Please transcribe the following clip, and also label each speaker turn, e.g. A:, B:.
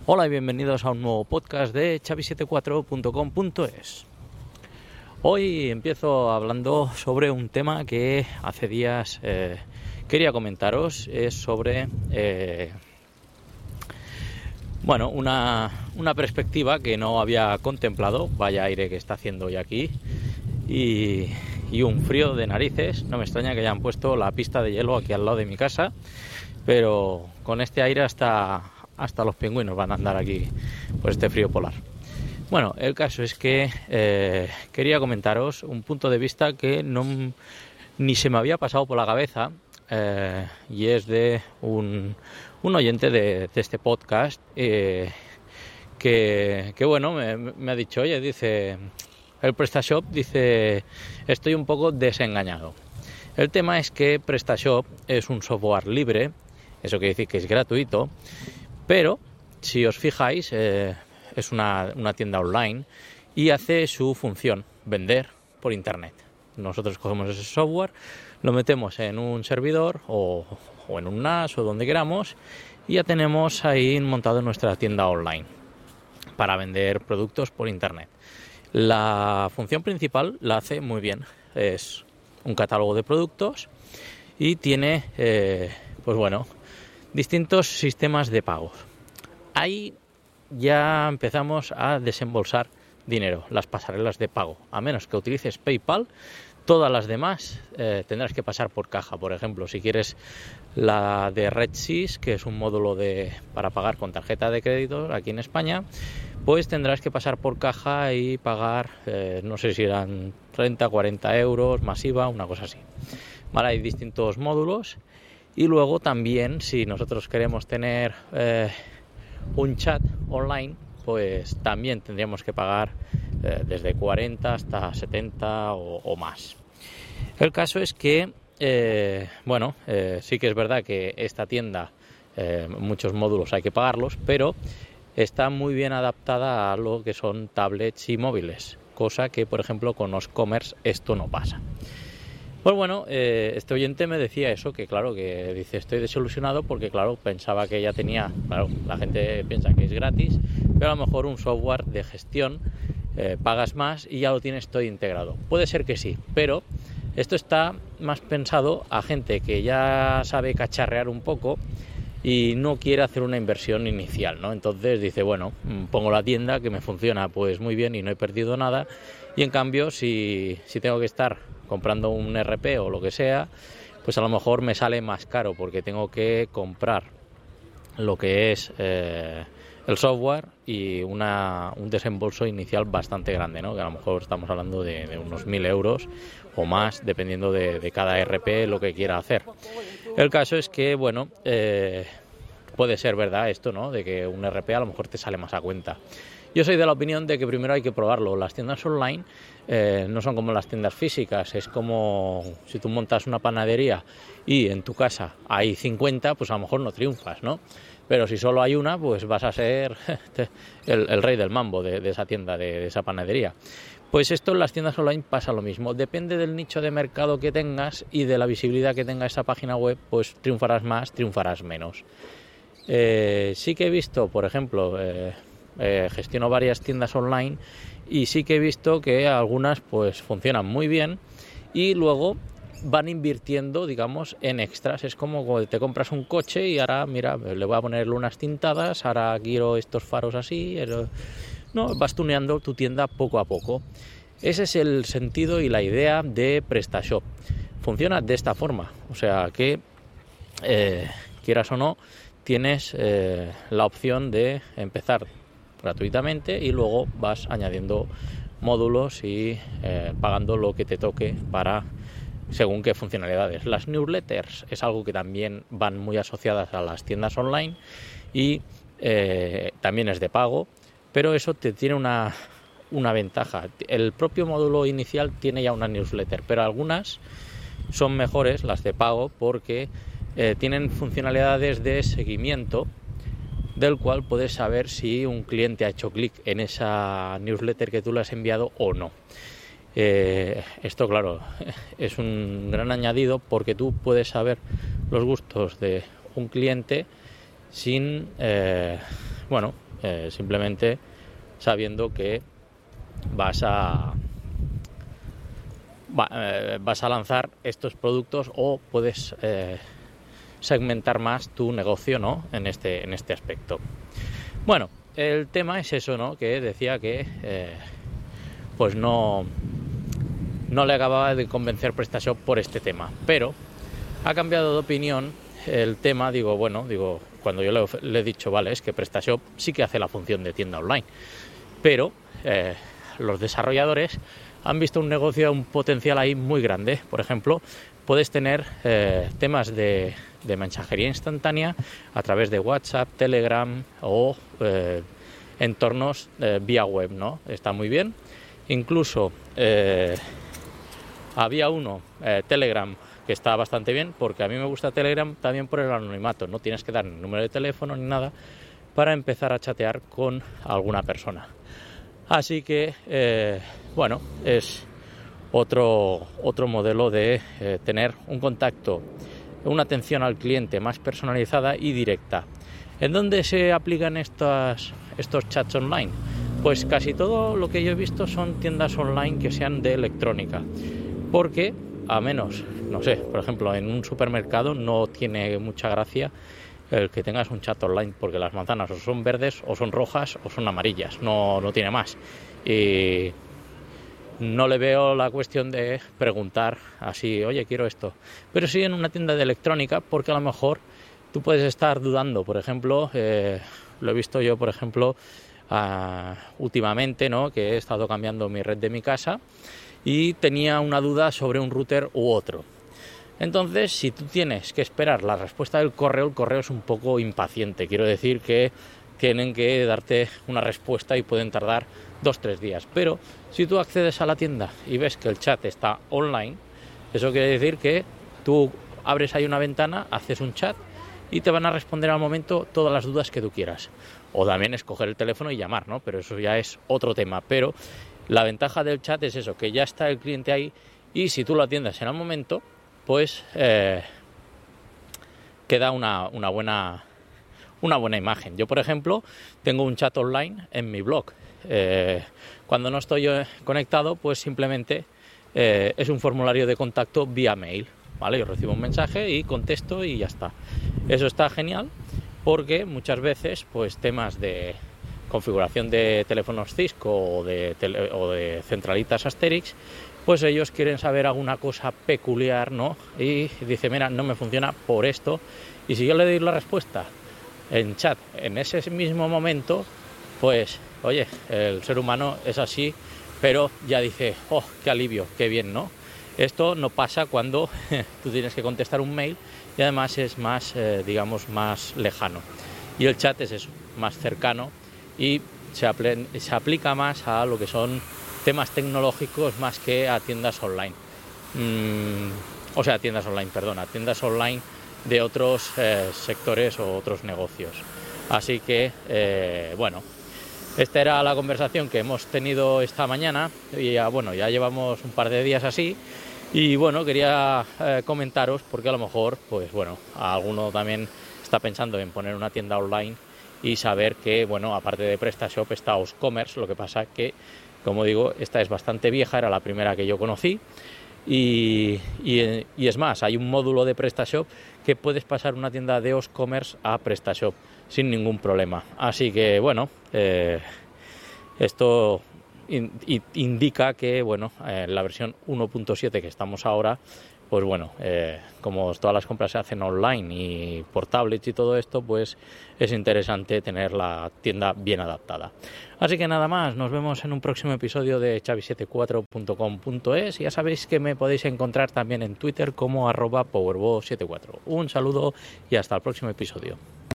A: Hola y bienvenidos a un nuevo podcast de chavi74.com.es. Hoy empiezo hablando sobre un tema que hace días quería comentaros. Es sobre una perspectiva que no había contemplado. Vaya aire que está haciendo hoy aquí y un frío de narices. No me extraña que hayan puesto la pista de hielo aquí al lado de mi casa, pero con este aire hasta los pingüinos van a andar aquí por este frío polar. Bueno, el caso es que quería comentaros un punto de vista que ni se me había pasado por la cabeza, y es de un oyente de este podcast que bueno, me ha dicho, oye, dice, el PrestaShop, dice, estoy un poco desengañado. El tema es que PrestaShop es un software libre, eso quiere decir que es gratuito, pero si os fijáis, es una tienda online y hace su función, vender por internet. Nosotros cogemos ese software, lo metemos en un servidor o en un NAS o donde queramos y ya tenemos ahí montado nuestra tienda online para vender productos por internet. La función principal la hace muy bien, es un catálogo de productos y tiene, distintos sistemas de pago. Ahí ya empezamos a desembolsar dinero, las pasarelas de pago. A menos que utilices PayPal, todas las demás tendrás que pasar por caja. Por ejemplo, si quieres la de RedSys, que es un módulo para pagar con tarjeta de crédito aquí en España, pues tendrás que pasar por caja y pagar, no sé si eran 30, 40 euros, más IVA, una cosa así. Vale, hay distintos módulos. Y luego también, si nosotros queremos tener un chat online, pues también tendríamos que pagar desde 40 hasta 70 o más. El caso es que, sí que es verdad que esta tienda, muchos módulos hay que pagarlos, pero está muy bien adaptada a lo que son tablets y móviles, cosa que, por ejemplo, con Oscommerce esto no pasa. Pues bueno, este oyente me decía eso, que claro, que dice, estoy desilusionado porque claro, pensaba que ya tenía, claro, la gente piensa que es gratis, pero a lo mejor un software de gestión pagas más y ya lo tienes todo integrado. Puede ser que sí, pero esto está más pensado a gente que ya sabe cacharrear un poco y no quiere hacer una inversión inicial, ¿no? Entonces dice, bueno, pongo la tienda que me funciona pues muy bien y no he perdido nada, y en cambio si tengo que estar comprando un RP o lo que sea, pues a lo mejor me sale más caro porque tengo que comprar lo que es el software y un desembolso inicial bastante grande, ¿no? Que a lo mejor estamos hablando de unos 1.000 euros o más, dependiendo de cada RP lo que quiera hacer. El caso es que, bueno, puede ser verdad esto, ¿no? De que un RP a lo mejor te sale más a cuenta. Yo soy de la opinión de que primero hay que probarlo. Las tiendas online no son como las tiendas físicas. Es como si tú montas una panadería y en tu casa hay 50, pues a lo mejor no triunfas, ¿no? Pero si solo hay una, pues vas a ser el rey del mambo de esa tienda, de esa panadería. Pues esto en las tiendas online pasa lo mismo. Depende del nicho de mercado que tengas y de la visibilidad que tenga esa página web, pues triunfarás más, triunfarás menos. Sí que he visto, por ejemplo, gestiono varias tiendas online y sí que he visto que algunas pues funcionan muy bien y luego van invirtiendo, digamos, en extras. Es como cuando te compras un coche y ahora, mira, le voy a poner unas tintadas, ahora quiero estos faros así, no, vas tuneando tu tienda poco a poco. Ese es el sentido y la idea de PrestaShop. Funciona de esta forma, o sea que quieras o no, tienes la opción de empezar gratuitamente y luego vas añadiendo módulos y pagando lo que te toque para según qué funcionalidades. Las newsletters es algo que también van muy asociadas a las tiendas online y también es de pago, pero eso te tiene una ventaja. El propio módulo inicial tiene ya una newsletter, pero algunas son mejores, las de pago, porque tienen funcionalidades de seguimiento del cual puedes saber si un cliente ha hecho clic en esa newsletter que tú le has enviado o no. Esto, claro, es un gran añadido porque tú puedes saber los gustos de un cliente sin simplemente sabiendo que vas a lanzar estos productos o puedes segmentar más tu negocio, ¿no? en este aspecto. Bueno, el tema es eso, ¿no? Que decía que pues no le acababa de convencer PrestaShop por este tema, pero ha cambiado de opinión el tema. Cuando yo le he dicho, vale, es que PrestaShop sí que hace la función de tienda online, pero los desarrolladores han visto un negocio, un potencial ahí muy grande. Por ejemplo, puedes tener temas de mensajería instantánea a través de WhatsApp, Telegram o entornos vía web, ¿no? Está muy bien. Incluso había uno, Telegram, que está bastante bien, porque a mí me gusta Telegram también por el anonimato. No tienes que dar ni número de teléfono ni nada para empezar a chatear con alguna persona. Así que, es otro modelo de tener un contacto, una atención al cliente más personalizada y directa. ¿En dónde se aplican estos chats online? Pues casi todo lo que yo he visto son tiendas online que sean de electrónica, porque a menos, no sé, por ejemplo, en un supermercado no tiene mucha gracia el que tengas un chat online, porque las manzanas o son verdes o son rojas o son amarillas, no tiene más. Y no le veo la cuestión de preguntar así, oye, quiero esto. Pero sí en una tienda de electrónica, porque a lo mejor tú puedes estar dudando. Por ejemplo, lo he visto yo, por ejemplo, últimamente, ¿no? Que he estado cambiando mi red de mi casa y tenía una duda sobre un router u otro. Entonces, si tú tienes que esperar la respuesta del correo, el correo es un poco impaciente. Quiero decir que tienen que darte una respuesta y pueden tardar 2-3 días. Pero si tú accedes a la tienda y ves que el chat está online, eso quiere decir que tú abres ahí una ventana, haces un chat y te van a responder al momento todas las dudas que tú quieras. O también escoger el teléfono y llamar, ¿no? Pero eso ya es otro tema. Pero la ventaja del chat es eso, que ya está el cliente ahí y si tú lo atiendes en el momento, pues queda una buena imagen. Yo, por ejemplo, tengo un chat online en mi blog. Cuando no estoy conectado, pues simplemente es un formulario de contacto vía mail, ¿vale? Yo recibo un mensaje y contesto y ya está. Eso está genial porque muchas veces, pues temas de configuración de teléfonos Cisco o de centralitas Asterix, pues ellos quieren saber alguna cosa peculiar, ¿no? Y dice, mira, no me funciona por esto. Y si yo le doy la respuesta en chat en ese mismo momento, pues, oye, el ser humano es así, pero ya dice, oh, qué alivio, qué bien, ¿no? Esto no pasa cuando tú tienes que contestar un mail y además es más, más lejano. Y el chat es eso, más cercano y se aplica más a lo que son temas tecnológicos más que a tiendas online. A tiendas online de otros sectores o otros negocios. Así que, esta era la conversación que hemos tenido esta mañana y ya llevamos un par de días así y quería comentaros porque a lo mejor, a alguno también está pensando en poner una tienda online y saber que, aparte de PrestaShop está OsCommerce. Lo que pasa que, como digo, esta es bastante vieja, era la primera que yo conocí y es más, hay un módulo de PrestaShop que puedes pasar una tienda de OsCommerce a PrestaShop sin ningún problema. Así que, esto indica que, en la versión 1.7 que estamos ahora, pues como todas las compras se hacen online y por tablets y todo esto, pues es interesante tener la tienda bien adaptada. Así que nada más, nos vemos en un próximo episodio de xavi74.com.es. Ya sabéis que me podéis encontrar también en Twitter como @powerbo74. Un saludo y hasta el próximo episodio.